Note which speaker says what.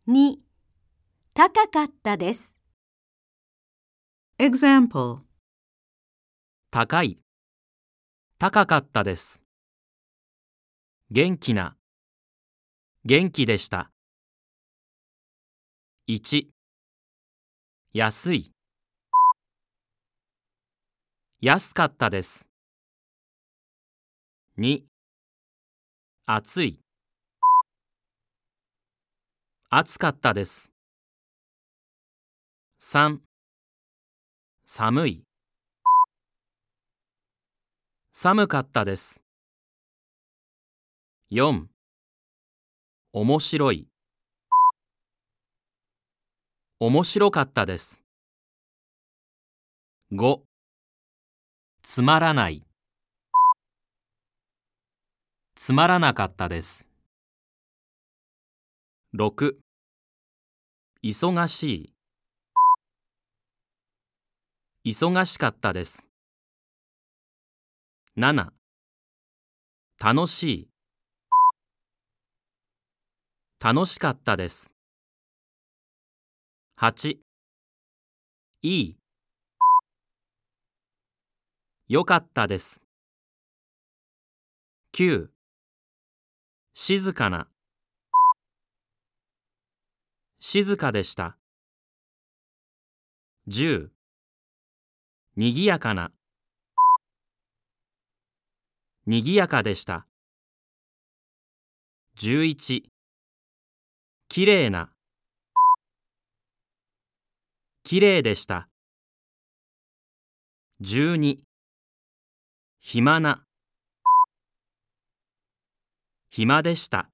Speaker 1: 2、高かったです。
Speaker 2: Example:
Speaker 3: 高い、高かったです。元気な、元気でした。1、安い、安かったです。2、暑い、暑かったです。3、寒い、寒かったです。4、面白い、面白かったです。5、つまらない、つまらなかったです。6、忙しい、忙しかったです。7、楽しい、楽しかったです。8、いい、よかったです。9、静かな、静かでした。10、にぎやかな、にぎやかでした。11、きれいな、きれいでした。12、暇な、暇でした。